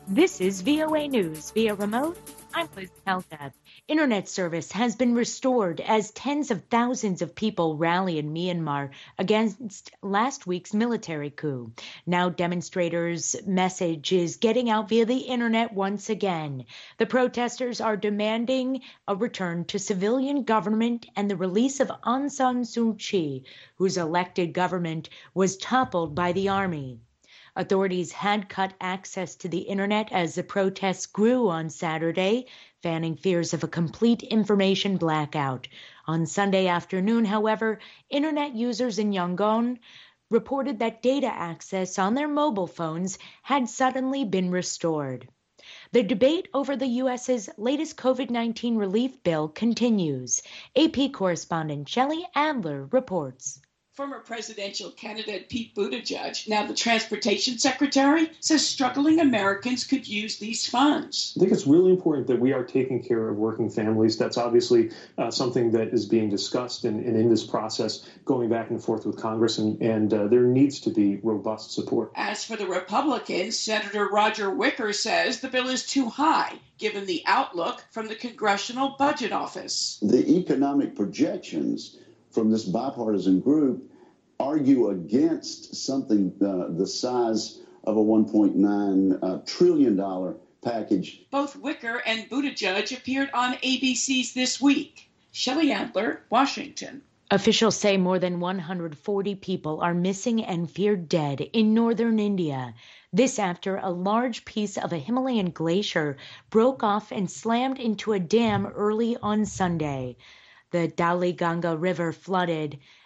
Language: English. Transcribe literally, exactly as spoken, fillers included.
This is V O A News via remote. I'm Liz Keltap. Internet service has been restored as tens of thousands of people rally in Myanmar against last week's military coup. Now demonstrators' message is getting out via the internet once again. The protesters are demanding a return to civilian government and the release of Aung San Suu Kyi, whose elected government was toppled by the army. Authorities had cut access to the internet as the protests grew on Saturday, fanning fears of a complete information blackout. On Sunday afternoon, however, internet users in Yangon reported that data access on their mobile phones had suddenly been restored. The debate over the U S's latest COVID nineteen relief bill continues. A P correspondent Shelley Adler reports. Former presidential candidate Pete Buttigieg, now the transportation secretary, says struggling Americans could use these funds. I think it's really important that we are taking care of working families. That's obviously uh, something that is being discussed and, and in this process going back and forth with Congress, and, and uh, there needs to be robust support. As for the Republicans, Senator Roger Wicker says the bill is too high, given the outlook from the Congressional Budget Office. The economic projections from this bipartisan group argue against something uh, the size of a one point nine uh, trillion dollars package. Both Wicker and Buttigieg appeared on A B C's This Week. Shelley Adler, Washington. Officials say more than one hundred forty people are missing and feared dead in northern India. This after a large piece of a Himalayan glacier broke off and slammed into a dam early on Sunday. The Dhauli Ganga River flooded